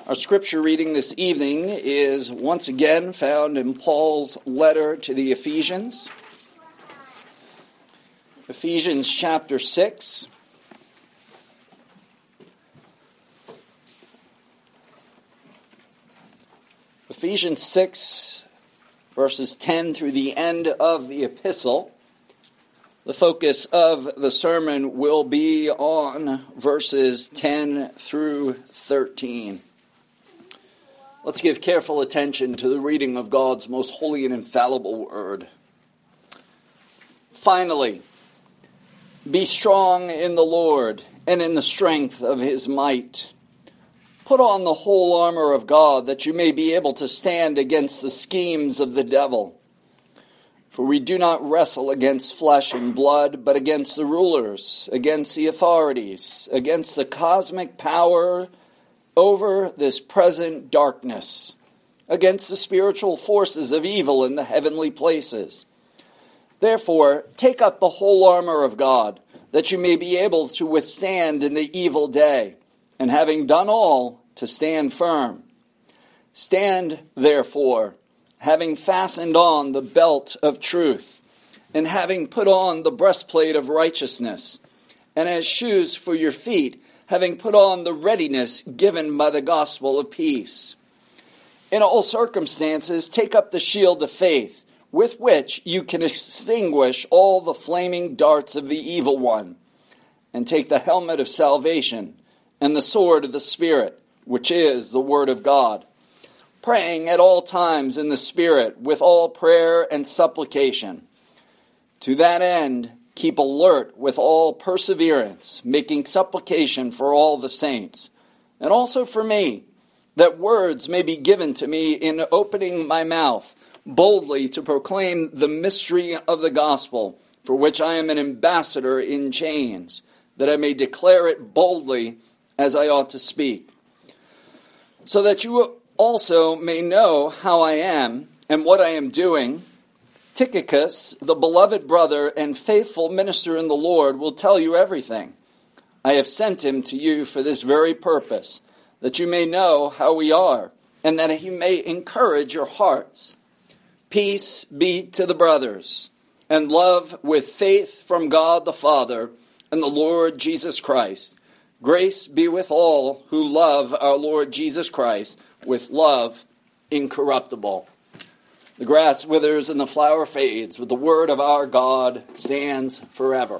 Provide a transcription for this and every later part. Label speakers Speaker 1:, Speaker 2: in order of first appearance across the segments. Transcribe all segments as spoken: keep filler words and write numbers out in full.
Speaker 1: Our scripture reading this evening is once again found in Paul's letter to the Ephesians. Ephesians chapter six. Ephesians six, verses ten through the end of the epistle. The focus of the sermon will be on verses ten through thirteen. Let's give careful attention to the reading of God's most holy and infallible word. Finally, be strong in the Lord and in the strength of his might. Put on the whole armor of God that you may be able to stand against the schemes of the devil. For we do not wrestle against flesh and blood, but against the rulers, against the authorities, against the cosmic power over this present darkness, against the spiritual forces of evil in the heavenly places. Therefore, take up the whole armor of God, that you may be able to withstand in the evil day, and having done all, to stand firm. Stand, therefore, having fastened on the belt of truth, and having put on the breastplate of righteousness, and as shoes for your feet, having put on the readiness given by the gospel of peace. In all circumstances, take up the shield of faith, with which you can extinguish all the flaming darts of the evil one, and take the helmet of salvation and the sword of the Spirit, which is the word of God, praying at all times in the Spirit with all prayer and supplication. To that end, keep alert with all perseverance, making supplication for all the saints, and also for me, that words may be given to me in opening my mouth boldly to proclaim the mystery of the gospel, for which I am an ambassador in chains, that I may declare it boldly as I ought to speak. So that you also may know how I am and what I am doing, Tychicus, the beloved brother and faithful minister in the Lord, will tell you everything. I have sent him to you for this very purpose, that you may know how we are, and that he may encourage your hearts. Peace be to the brothers, and love with faith from God the Father and the Lord Jesus Christ. Grace be with all who love our Lord Jesus Christ with love incorruptible. The grass withers and the flower fades, but the word of our God stands forever.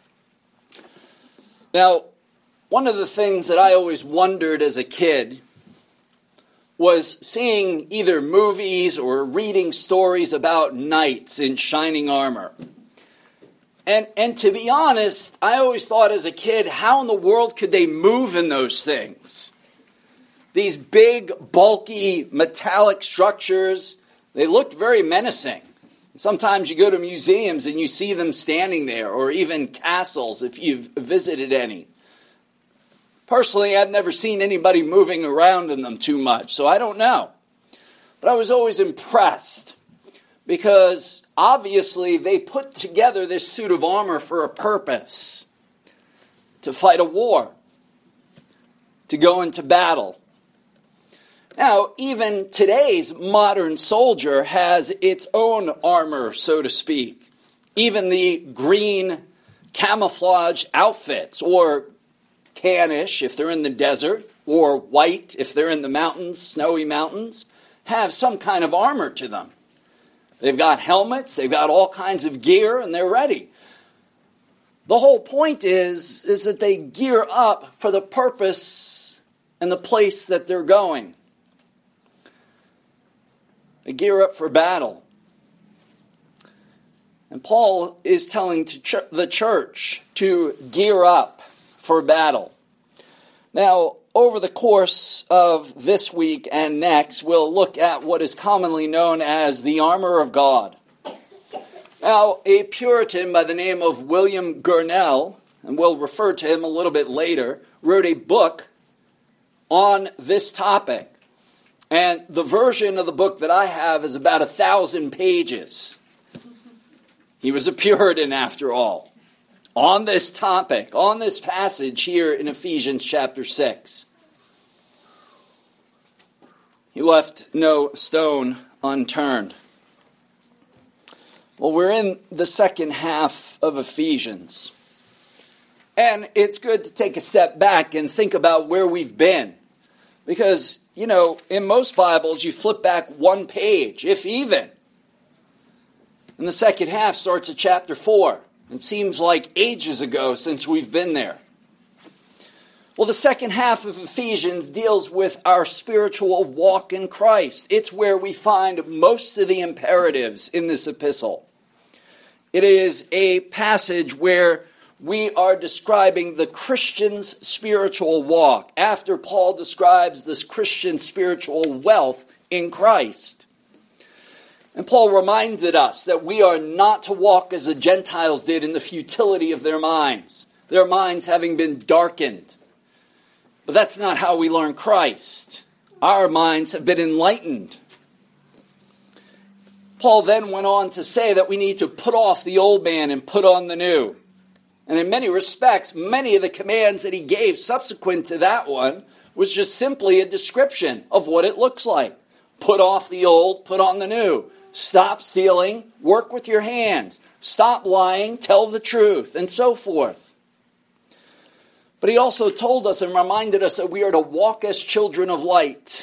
Speaker 1: Now, one of the things that I always wondered as a kid was seeing either movies or reading stories about knights in shining armor. And, and to be honest, I always thought as a kid, how in the world could they move in those things? These big, bulky, metallic structures, they looked very menacing. Sometimes you go to museums and you see them standing there, or even castles if you've visited any. Personally, I've never seen anybody moving around in them too much, so I don't know. But I was always impressed because obviously they put together this suit of armor for a purpose: to fight a war, to go into battle. Now, even today's modern soldier has its own armor, so to speak. Even the green camouflage outfits, or tannish if they're in the desert, or white if they're in the mountains, snowy mountains, have some kind of armor to them. They've got helmets, they've got all kinds of gear, and they're ready. The whole point is, is that they gear up for the purpose and the place that they're going. They gear up for battle. And Paul is telling to ch- the church to gear up for battle. Now, over the course of this week and next, we'll look at what is commonly known as the armor of God. Now, a Puritan by the name of William Gurnall, and we'll refer to him a little bit later, wrote a book on this topic. And the version of the book that I have is about a thousand pages. He was a Puritan after all. On this topic, on this passage here in Ephesians chapter six. He left no stone unturned. Well, we're in the second half of Ephesians. And it's good to take a step back and think about where we've been. Because, you know, in most Bibles, you flip back one page, if even. And the second half starts at chapter four. It seems like ages ago since we've been there. Well, the second half of Ephesians deals with our spiritual walk in Christ. It's where we find most of the imperatives in this epistle. It is a passage where we are describing the Christian's spiritual walk after Paul describes this Christian spiritual wealth in Christ. And Paul reminded us that we are not to walk as the Gentiles did in the futility of their minds, their minds having been darkened. But that's not how we learn Christ. Our minds have been enlightened. Paul then went on to say that we need to put off the old man and put on the new. And in many respects, many of the commands that he gave subsequent to that one was just simply a description of what it looks like. Put off the old, put on the new. Stop stealing, work with your hands. Stop lying, tell the truth, and so forth. But he also told us and reminded us that we are to walk as children of light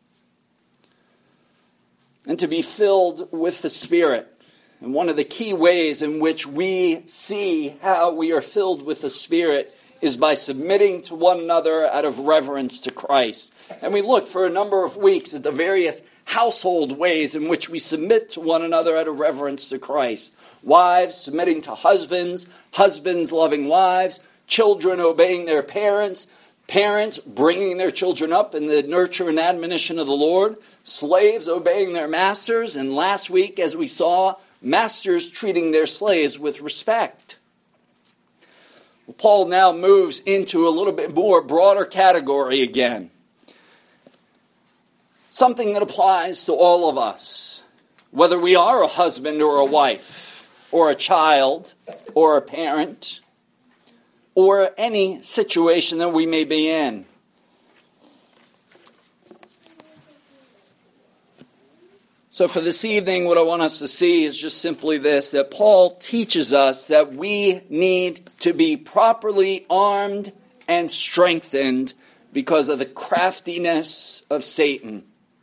Speaker 1: and to be filled with the Spirit. And one of the key ways in which we see how we are filled with the Spirit is by submitting to one another out of reverence to Christ. And we looked for a number of weeks at the various household ways in which we submit to one another out of reverence to Christ. Wives submitting to husbands, husbands loving wives, children obeying their parents, parents bringing their children up in the nurture and admonition of the Lord, slaves obeying their masters, and last week, as we saw, masters treating their slaves with respect. Well, Paul now moves into a little bit more broader category again. Something that applies to all of us, whether we are a husband or a wife, or a child, or a parent, or any situation that we may be in. So for this evening, what I want us to see is just simply this, that Paul teaches us that we need to be properly armed and strengthened because of the craftiness of Satan.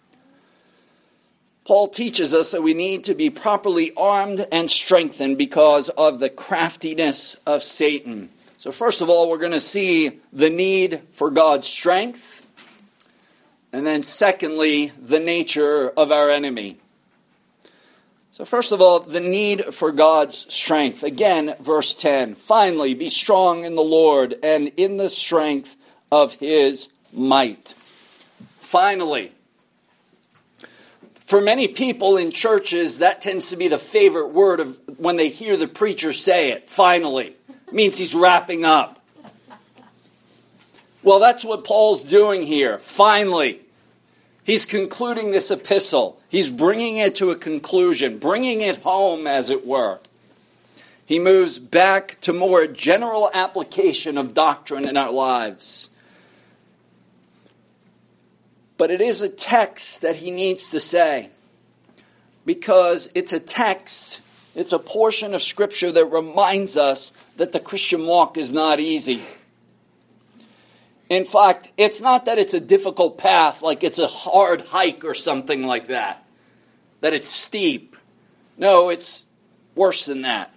Speaker 1: Paul teaches us that we need to be properly armed and strengthened because of the craftiness of Satan. So first of all, we're going to see the need for God's strength. And then secondly, the nature of our enemy. So first of all, the need for God's strength. Again, verse ten. Finally, be strong in the Lord and in the strength of his might. Finally. For many people in churches, that tends to be the favorite word of when they hear the preacher say it. Finally. It means he's wrapping up. Well, that's what Paul's doing here. Finally. He's concluding this epistle. He's bringing it to a conclusion, bringing it home, as it were. He moves back to more general application of doctrine in our lives. But it is a text that he needs to say, because it's a text, it's a portion of Scripture that reminds us that the Christian walk is not easy. In fact, it's not that it's a difficult path, like it's a hard hike or something like that, that it's steep. No, it's worse than that.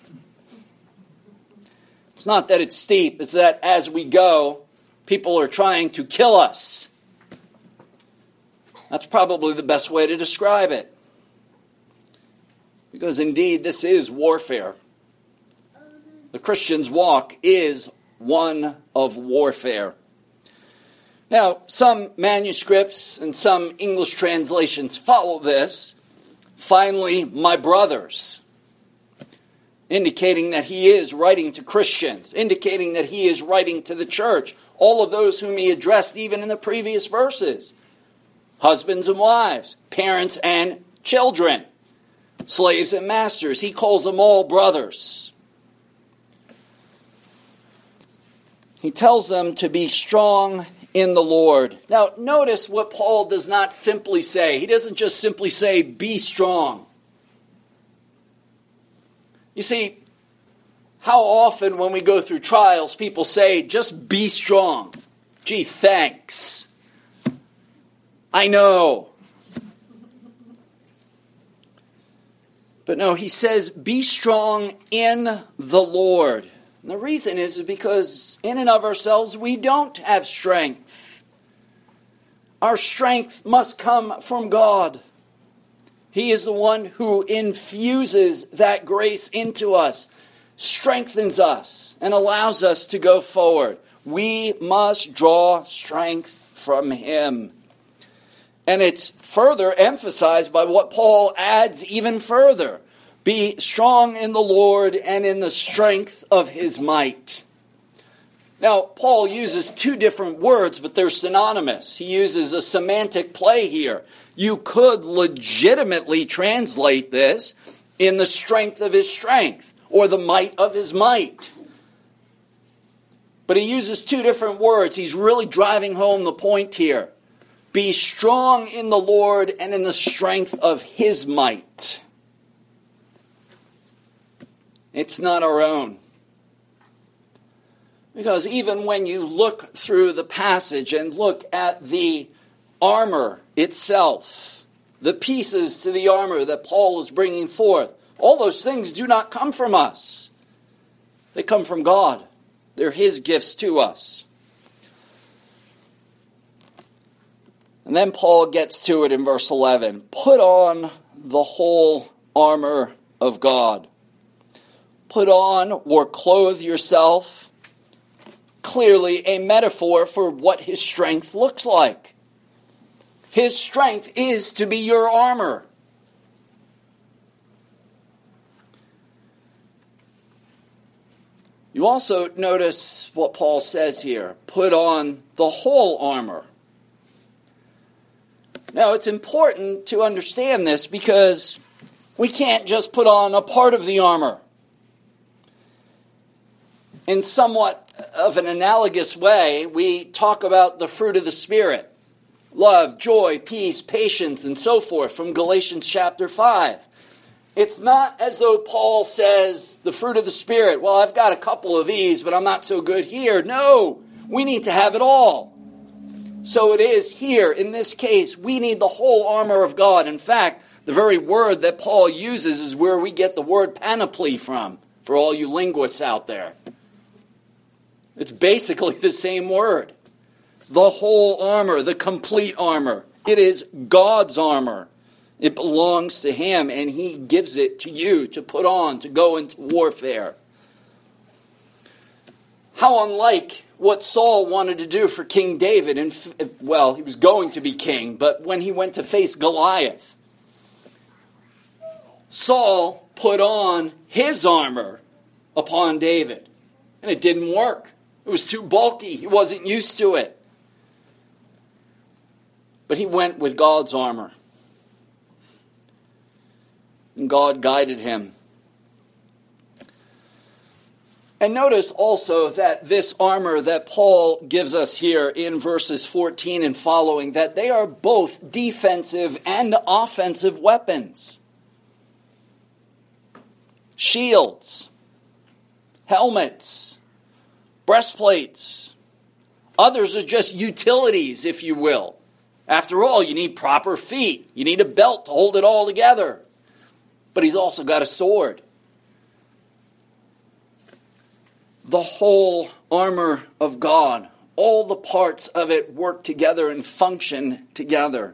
Speaker 1: It's not that it's steep, it's that as we go, people are trying to kill us. That's probably the best way to describe it. Because indeed, this is warfare. The Christian's walk is one of warfare. Now, some manuscripts and some English translations follow this. Finally, my brothers, indicating that he is writing to Christians, indicating that he is writing to the church, all of those whom he addressed even in the previous verses. Husbands and wives, parents and children, slaves and masters. He calls them all brothers. He tells them to be strong in the Lord. Now, notice what Paul does not simply say. He doesn't just simply say, be strong. You see, how often when we go through trials, people say, just be strong. Gee, thanks. I know. But no, he says, be strong in the Lord. And the reason is because in and of ourselves, we don't have strength. Our strength must come from God. He is the one who infuses that grace into us, strengthens us, and allows us to go forward. We must draw strength from Him. And it's further emphasized by what Paul adds even further. Be strong in the Lord and in the strength of His might. Now, Paul uses two different words, but they're synonymous. He uses a semantic play here. You could legitimately translate this in the strength of His strength, or the might of His might. But he uses two different words. He's really driving home the point here. Be strong in the Lord and in the strength of His might. It's not our own. Because even when you look through the passage and look at the armor itself, the pieces to the armor that Paul is bringing forth, all those things do not come from us. They come from God. They're His gifts to us. And then Paul gets to it in verse eleven. Put on the whole armor of God. Put on or clothe yourself. Clearly a metaphor for what His strength looks like. His strength is to be your armor. You also notice what Paul says here. Put on the whole armor. Now, it's important to understand this because we can't just put on a part of the armor. In somewhat of an analogous way, we talk about the fruit of the Spirit. Love, joy, peace, patience, and so forth from Galatians chapter five. It's not as though Paul says the fruit of the Spirit, well, I've got a couple of these, but I'm not so good here. No, we need to have it all. So it is here, in this case, we need the whole armor of God. In fact, the very word that Paul uses is where we get the word panoply from, for all you linguists out there. It's basically the same word. The whole armor, the complete armor. It is God's armor. It belongs to Him, and He gives it to you to put on, to go into warfare. How unlike what Saul wanted to do for King David. And, well, he was going to be king, but when he went to face Goliath, Saul put on his armor upon David, and it didn't work. It was too bulky. He wasn't used to it. But he went with God's armor. And God guided him. And notice also that this armor that Paul gives us here in verses fourteen and following, that they are both defensive and offensive weapons. Shields, helmets, breastplates. Others are just utilities, if you will. After all, you need proper feet. You need a belt to hold it all together. But he's also got a sword. The whole armor of God, all the parts of it work together and function together.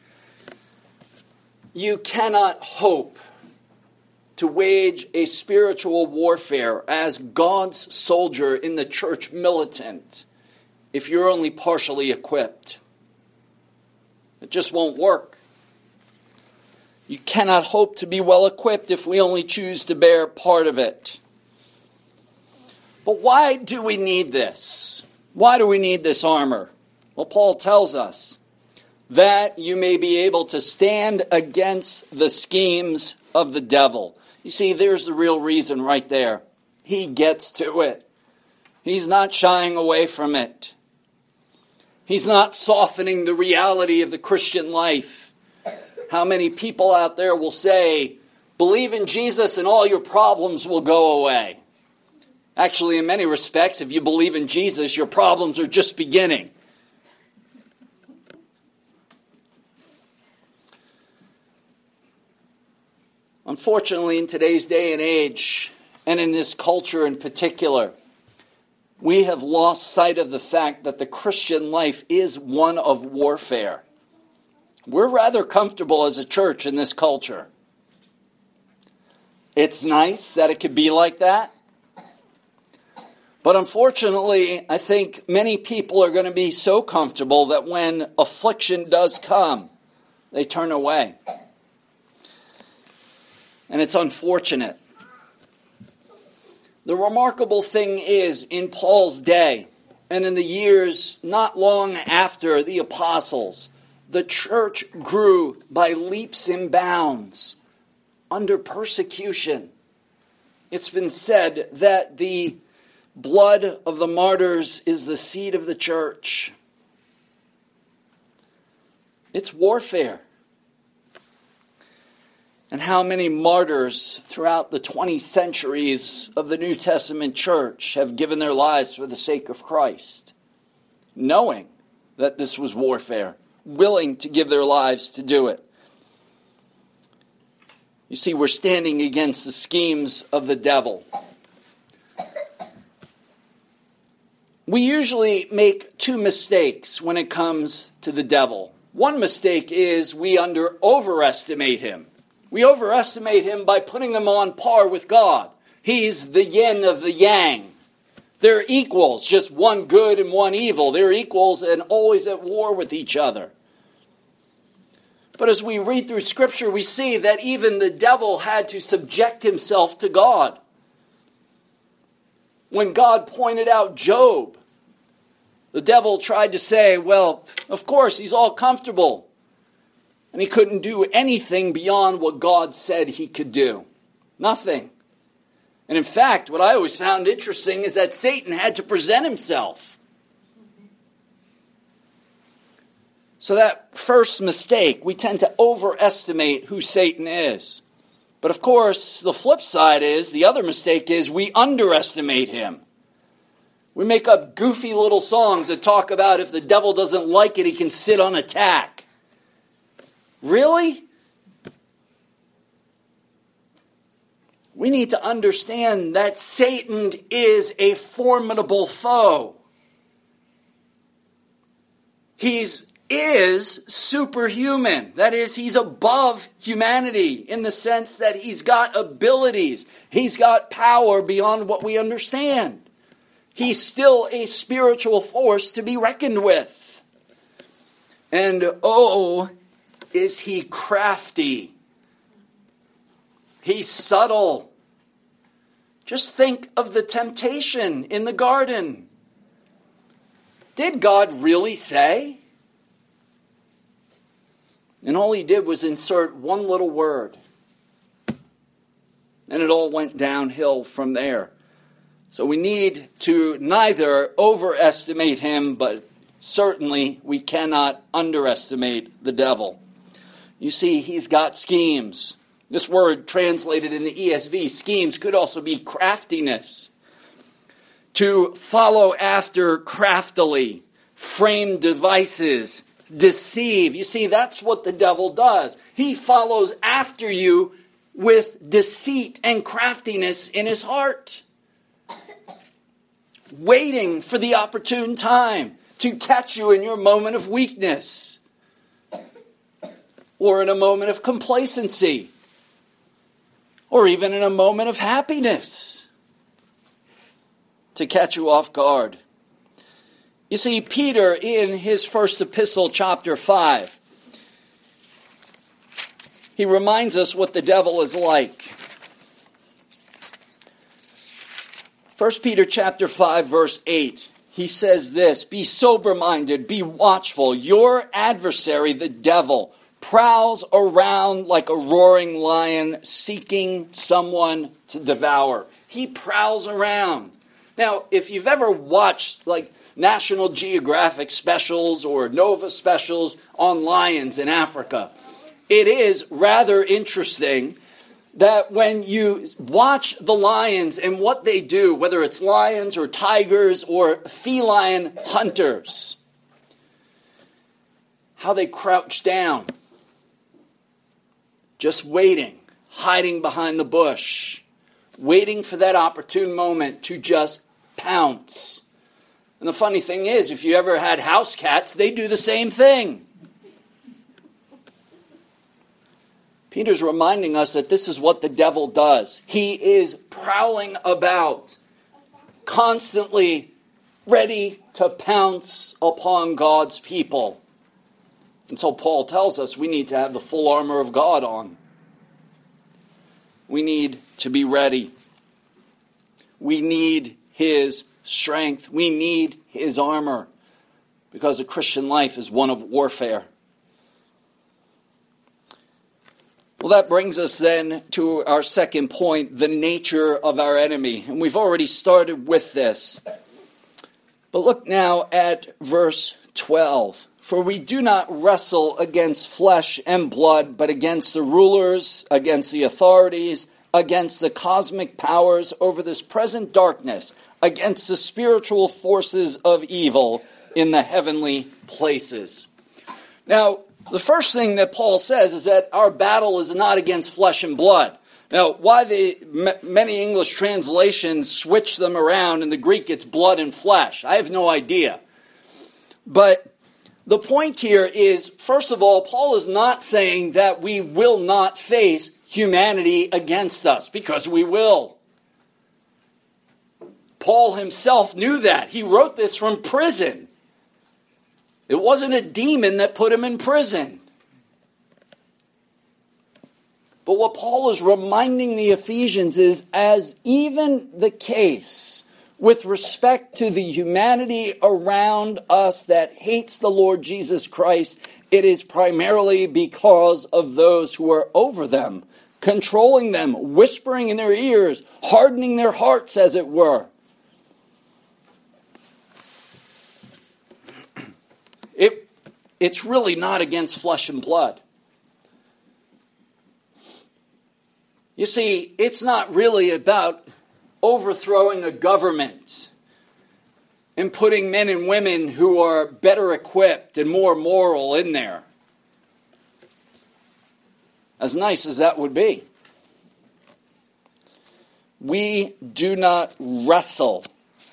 Speaker 1: You cannot hope to wage a spiritual warfare as God's soldier in the church militant if you're only partially equipped. It just won't work. You cannot hope to be well equipped if we only choose to bear part of it. But why do we need this? Why do we need this armor? Well, Paul tells us that you may be able to stand against the schemes of the devil. You see, there's the real reason right there. He gets to it. He's not shying away from it. He's not softening the reality of the Christian life. How many people out there will say, believe in Jesus and all your problems will go away? Actually, in many respects, if you believe in Jesus, your problems are just beginning. Unfortunately, in today's day and age, and in this culture in particular, we have lost sight of the fact that the Christian life is one of warfare. We're rather comfortable as a church in this culture. It's nice that it could be like that. But unfortunately, I think many people are going to be so comfortable that when affliction does come, they turn away. And it's unfortunate. The remarkable thing is, in Paul's day, and in the years not long after the apostles, the church grew by leaps and bounds under persecution. It's been said that the blood of the martyrs is the seed of the church. It's warfare. And how many martyrs throughout the twenty centuries of the New Testament church have given their lives for the sake of Christ, knowing that this was warfare, willing to give their lives to do it. You see, we're standing against the schemes of the devil. We usually make two mistakes when it comes to the devil. One mistake is we under overestimate him. We overestimate him by putting him on par with God. He's the yin of the yang. They're equals, just one good and one evil. They're equals and always at war with each other. But as we read through Scripture, we see that even the devil had to subject himself to God. When God pointed out Job, the devil tried to say, well, of course, he's all comfortable. And he couldn't do anything beyond what God said he could do. Nothing. And in fact, what I always found interesting is that Satan had to present himself. So that first mistake, we tend to overestimate who Satan is. But of course, the flip side is, the other mistake is, we underestimate him. We make up goofy little songs that talk about if the devil doesn't like it, he can sit on a tack. Really? We need to understand that Satan is a formidable foe. He's is superhuman. That is, he's above humanity in the sense that he's got abilities. He's got power beyond what we understand. He's still a spiritual force to be reckoned with. And oh, is he crafty. He's subtle. Just think of the temptation in the garden. Did God really say? And all he did was insert one little word. And it all went downhill from there. So we need to neither overestimate him, but certainly we cannot underestimate the devil. You see, he's got schemes. This word translated in the E S V, schemes, could also be craftiness. To follow after craftily, frame devices, deceive. You see, that's what the devil does. He follows after you with deceit and craftiness in his heart. Waiting for the opportune time to catch you in your moment of weakness. Or in a moment of complacency. Or even in a moment of happiness. To catch you off guard. You see, Peter, in his first epistle, chapter five, he reminds us what the devil is like. First Peter chapter five, verse eight, he says this, be sober-minded, be watchful. Your adversary, the devil, prowls around like a roaring lion, seeking someone to devour. He prowls around. Now, if you've ever watched, like, National Geographic specials or Nova specials on lions in Africa. It is rather interesting that when you watch the lions and what they do, whether it's lions or tigers or feline hunters, how they crouch down, just waiting, hiding behind the bush, waiting for that opportune moment to just pounce. And the funny thing is, if you ever had house cats, they do the same thing. Peter's reminding us that this is what the devil does. He is prowling about, constantly ready to pounce upon God's people. And so Paul tells us we need to have the full armor of God on. We need to be ready. We need his strength. We need his armor, because a Christian life is one of warfare. Well, that brings us then to our second point, the nature of our enemy. And we've already started with this. But look now at verse twelve. For we do not wrestle against flesh and blood, but against the rulers, against the authorities, against the cosmic powers over this present darkness, against the spiritual forces of evil in the heavenly places. Now, the first thing that Paul says is that our battle is not against flesh and blood. Now, why the m- many English translations switch them around, in the Greek it's blood and flesh, I have no idea. But the point here is, first of all, Paul is not saying that we will not face humanity against us, because we will. Paul himself knew that. He wrote this from prison. It wasn't a demon that put him in prison. But what Paul is reminding the Ephesians is, as even the case with respect to the humanity around us that hates the Lord Jesus Christ, it is primarily because of those who are over them, controlling them, whispering in their ears, hardening their hearts, as it were. It, it's really not against flesh and blood. You see, it's not really about overthrowing a government and putting men and women who are better equipped and more moral in there. As nice as that would be. We do not wrestle.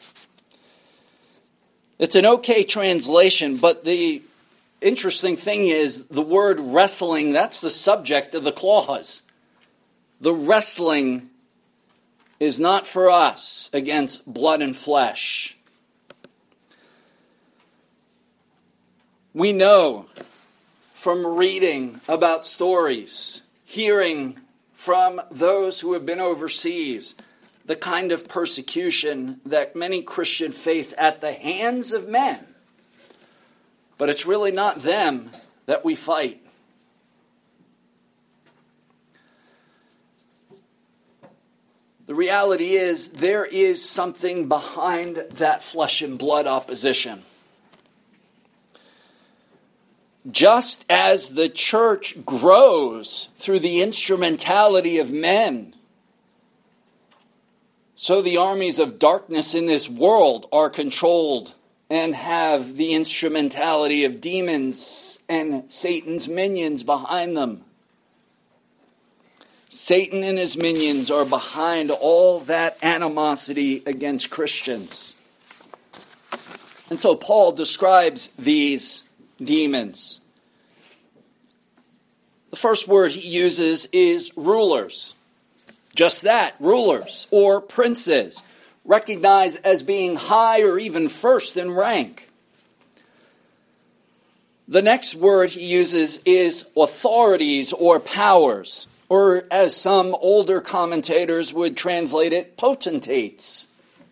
Speaker 1: It's an okay translation, but the interesting thing is the word wrestling, that's the subject of the clause. The wrestling is not for us against blood and flesh. We know from reading about stories, hearing from those who have been overseas, the kind of persecution that many Christians face at the hands of men. But it's really not them that we fight. The reality is there is something behind that flesh and blood opposition. Just as the church grows through the instrumentality of men, so the armies of darkness in this world are controlled and have the instrumentality of demons and Satan's minions behind them. Satan and his minions are behind all that animosity against Christians. And so Paul describes these demons. The first word he uses is rulers. Just that, rulers or princes, recognized as being high or even first in rank. The next word he uses is authorities or powers, or as some older commentators would translate it, potentates.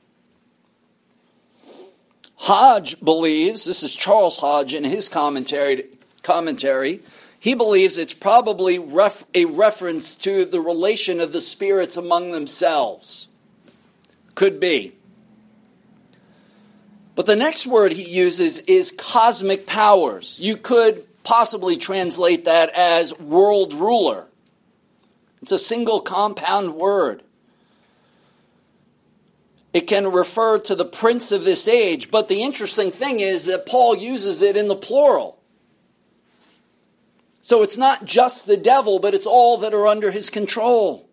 Speaker 1: Hodge believes, this is Charles Hodge in his commentary, commentary he believes it's probably ref, a reference to the relation of the spirits among themselves. Could be. But the next word he uses is cosmic powers. You could possibly translate that as world ruler. It's a single compound word. It can refer to the prince of this age, but the interesting thing is that Paul uses it in the plural. So it's not just the devil, but it's all that are under his control.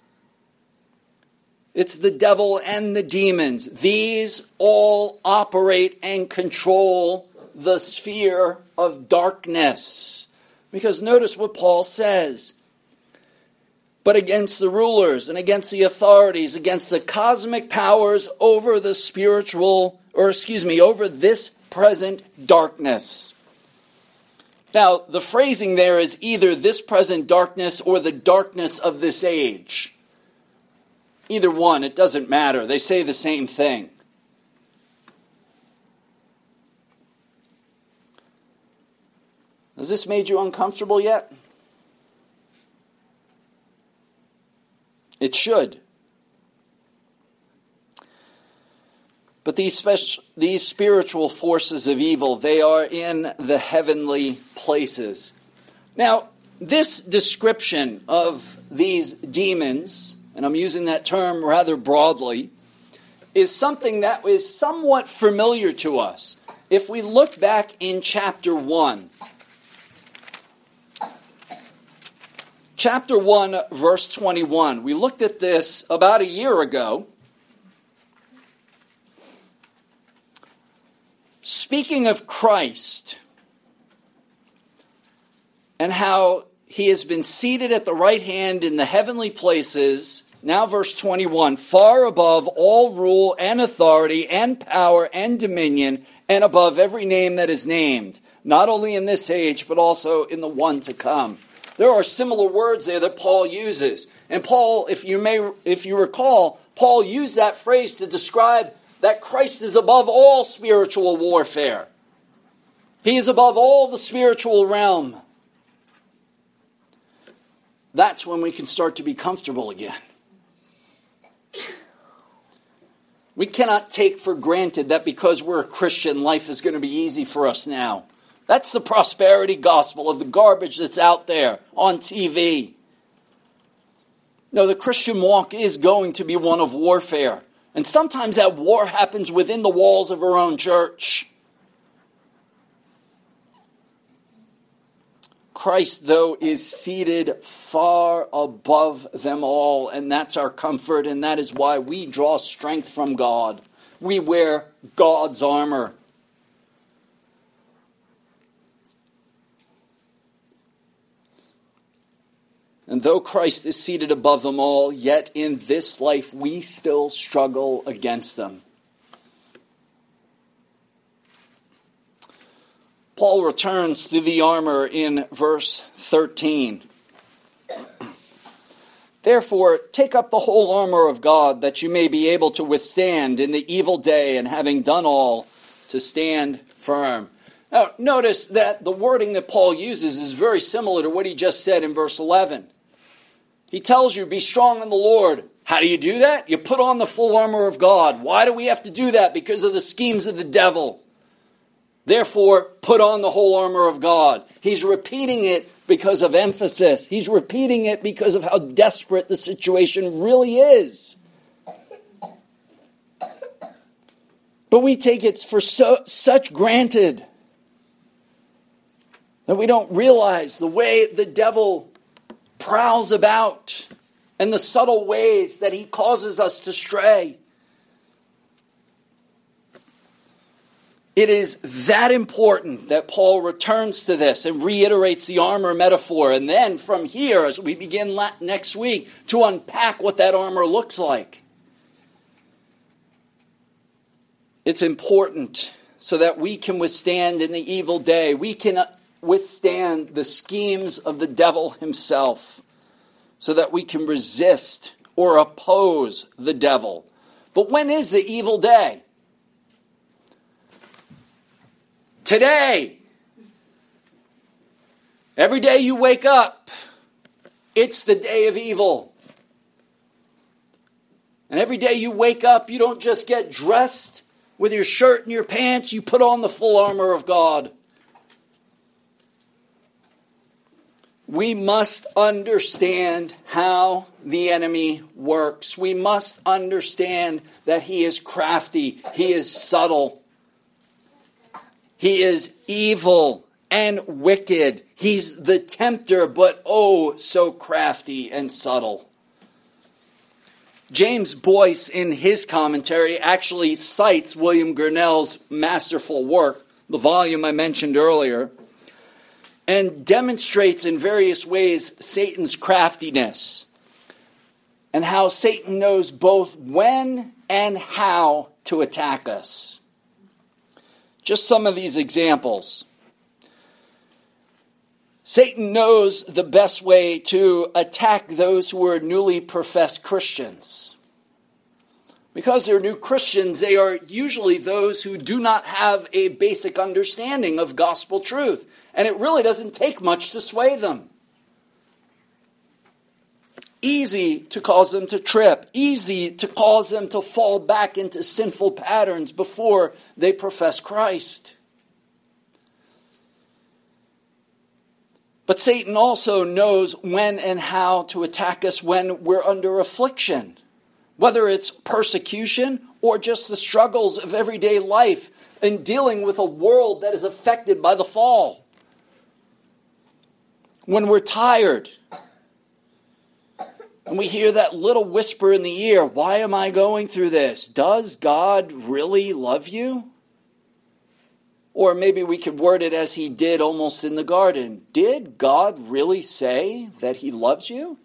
Speaker 1: It's the devil and the demons. These all operate and control the sphere of darkness. Because notice what Paul says. But against the rulers and against the authorities, against the cosmic powers over the spiritual, or excuse me, over this present darkness. Now, the phrasing there is either this present darkness or the darkness of this age. Either one, it doesn't matter. They say the same thing. Has this made you uncomfortable yet? It should. But these special, these spiritual forces of evil, they are in the heavenly places. Now, this description of these demons, and I'm using that term rather broadly, is something that is somewhat familiar to us. If we look back in chapter one, chapter one, verse twenty-one, we looked at this about a year ago. Speaking of Christ and how he has been seated at the right hand in the heavenly places, now verse twenty-one, far above all rule and authority and power and dominion and above every name that is named, not only in this age but also in the one to come. There are similar words there that Paul uses. And Paul, if you may, if you recall, Paul used that phrase to describe that Christ is above all spiritual warfare. He is above all the spiritual realm. That's when we can start to be comfortable again. We cannot take for granted that because we're a Christian, life is going to be easy for us now. That's the prosperity gospel of the garbage that's out there on T V. No, the Christian walk is going to be one of warfare. And sometimes that war happens within the walls of our own church. Christ, though, is seated far above them all, and that's our comfort, and that is why we draw strength from God. We wear God's armor. And though Christ is seated above them all, yet in this life we still struggle against them. Paul returns to the armor in verse thirteen. Therefore, take up the whole armor of God, that you may be able to withstand in the evil day, and having done all, to stand firm. Now, notice that the wording that Paul uses is very similar to what he just said in verse eleven. He tells you, be strong in the Lord. How do you do that? You put on the full armor of God. Why do we have to do that? Because of the schemes of the devil. Therefore, put on the whole armor of God. He's repeating it because of emphasis. He's repeating it because of how desperate the situation really is. But we take it for so, such granted that we don't realize the way the devil prowls about and the subtle ways that he causes us to stray. It is that important that Paul returns to this and reiterates the armor metaphor. And then from here, as we begin next week, to unpack what that armor looks like. It's important so that we can withstand in the evil day. We can withstand the schemes of the devil himself, so that we can resist or oppose the devil. But when is the evil day? Today. Every day you wake up, it's the day of evil. And every day you wake up, you don't just get dressed with your shirt and your pants, you put on the full armor of God. We must understand how the enemy works. We must understand that he is crafty. He is subtle. He is evil and wicked. He's the tempter, but oh, so crafty and subtle. James Boyce, in his commentary, actually cites William Gurnall's masterful work, the volume I mentioned earlier, and demonstrates in various ways Satan's craftiness and how Satan knows both when and how to attack us. Just some of these examples. Satan knows the best way to attack those who are newly professed Christians. Because they're new Christians, they are usually those who do not have a basic understanding of gospel truth. And it really doesn't take much to sway them. Easy to cause them to trip. Easy to cause them to fall back into sinful patterns before they profess Christ. But Satan also knows when and how to attack us when we're under affliction. Whether it's persecution or just the struggles of everyday life in dealing with a world that is affected by the fall. When we're tired and we hear that little whisper in the ear, why am I going through this? Does God really love you? Or maybe we could word it as he did almost in the garden. Did God really say that he loves you?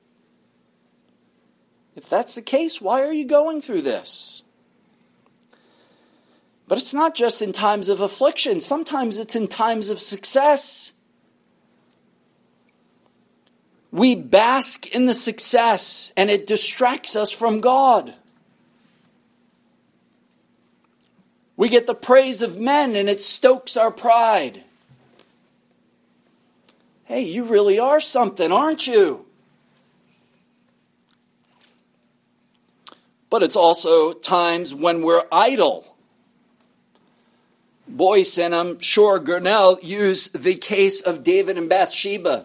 Speaker 1: If that's the case, why are you going through this? But it's not just in times of affliction. Sometimes it's in times of success. We bask in the success and it distracts us from God. We get the praise of men and it stokes our pride. Hey, you really are something, aren't you? But it's also times when we're idle. Boyce and I'm sure Gurnall used the case of David and Bathsheba.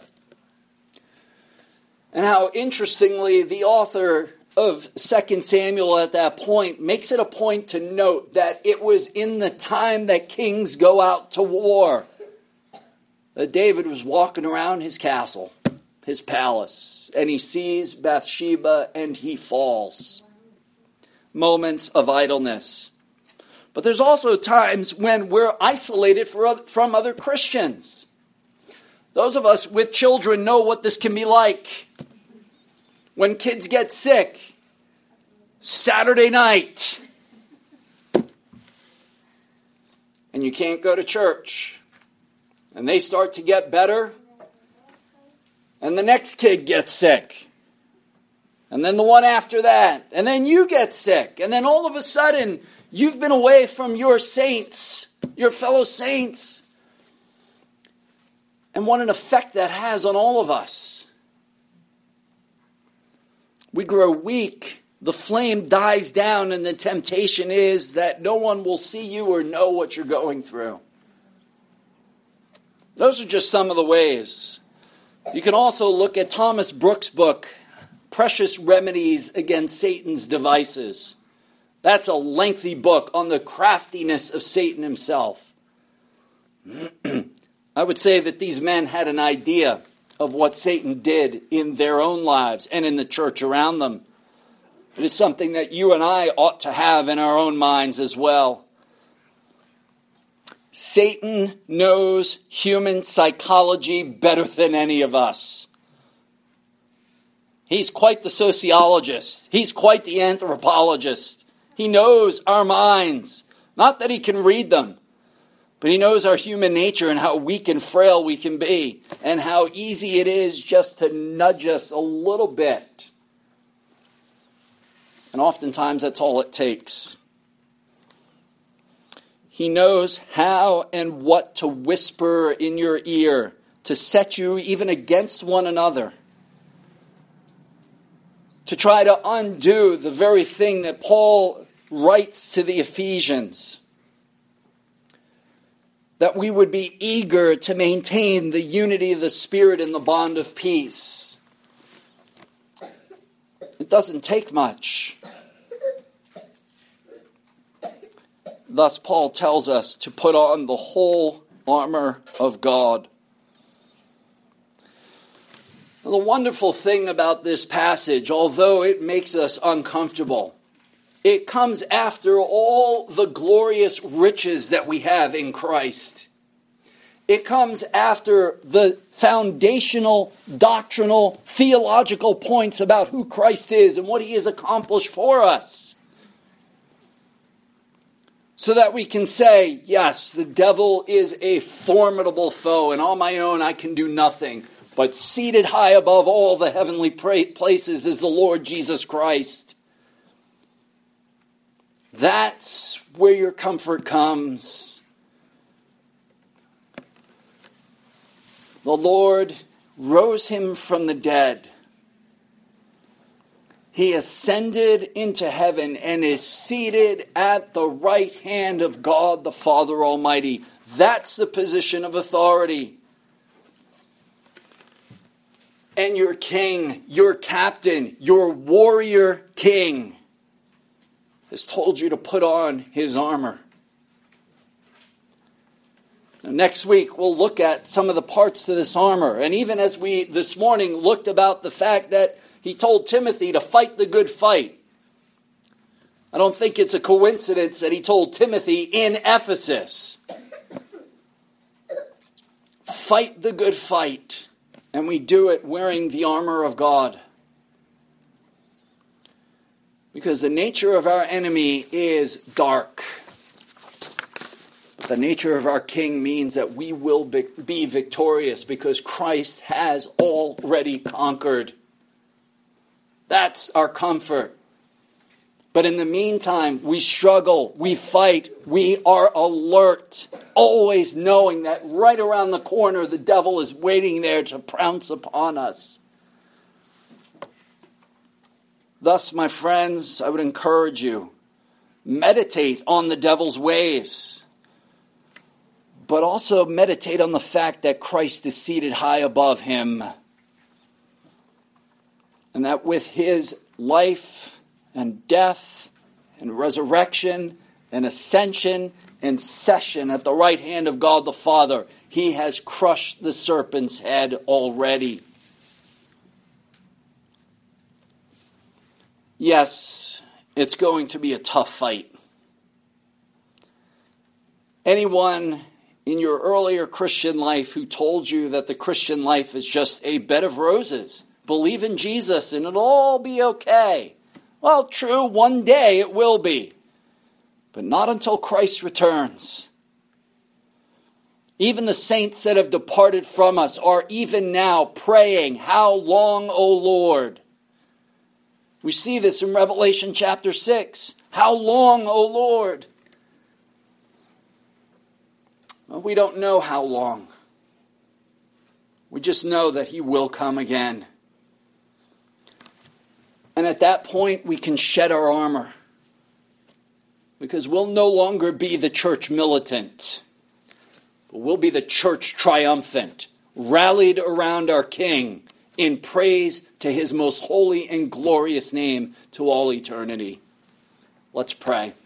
Speaker 1: And how interestingly the author of Second Samuel at that point makes it a point to note that it was in the time that kings go out to war that David was walking around his castle, his palace, and he sees Bathsheba and he falls. Moments of idleness. But there's also times when we're isolated from other Christians. Those of us with children know what this can be like. When kids get sick, Saturday night, and you can't go to church, and they start to get better, and the next kid gets sick, and then the one after that, and then you get sick, and then all of a sudden, you've been away from your saints, your fellow saints, and what an effect that has on all of us. We grow weak, the flame dies down, and the temptation is that no one will see you or know what you're going through. Those are just some of the ways. You can also look at Thomas Brooks' book, Precious Remedies Against Satan's Devices. That's a lengthy book on the craftiness of Satan himself. I would say that these men had an idea of what Satan did in their own lives and in the church around them. It is something that you and I ought to have in our own minds as well. Satan knows human psychology better than any of us. He's quite the sociologist. He's quite the anthropologist. He knows our minds. Not that he can read them, but he knows our human nature and how weak and frail we can be, and how easy it is just to nudge us a little bit. And oftentimes that's all it takes. He knows how and what to whisper in your ear to set you even against one another. To try to undo the very thing that Paul writes to the Ephesians that we would be eager to maintain the unity of the Spirit in the bond of peace. It doesn't take much. Thus, Paul tells us to put on the whole armor of God. The wonderful thing about this passage, although it makes us uncomfortable, it comes after all the glorious riches that we have in Christ. It comes after the foundational, doctrinal, theological points about who Christ is and what he has accomplished for us. So that we can say, yes, the devil is a formidable foe, and on my own I can do nothing. But seated high above all the heavenly places is the Lord Jesus Christ. That's where your comfort comes. The Lord rose him from the dead. He ascended into heaven and is seated at the right hand of God the Father Almighty. That's the position of authority. And your king, your captain, your warrior king has told you to put on his armor. Now, next week, we'll look at some of the parts to this armor. And even as we this morning looked about the fact that he told Timothy to fight the good fight. I don't think it's a coincidence that he told Timothy in Ephesus, fight the good fight. And we do it wearing the armor of God. Because the nature of our enemy is dark. The nature of our king means that we will be victorious because Christ has already conquered. That's our comfort. But in the meantime, we struggle, we fight, we are alert, always knowing that right around the corner the devil is waiting there to pounce upon us. Thus, my friends, I would encourage you, meditate on the devil's ways, but also meditate on the fact that Christ is seated high above him, and that with his life and death and resurrection and ascension and session at the right hand of God the Father, he has crushed the serpent's head already. Yes, it's going to be a tough fight. Anyone in your earlier Christian life who told you that the Christian life is just a bed of roses, believe in Jesus and it'll all be okay. Well, true, one day it will be, but not until Christ returns. Even the saints that have departed from us are even now praying, how long, O Lord? We see this in Revelation chapter six. How long, O Lord? Well, we don't know how long. We just know that he will come again. And at that point, we can shed our armor. Because we'll no longer be the church militant. But we'll be the church triumphant, rallied around our King in praise to his most holy and glorious name to all eternity. Let's pray.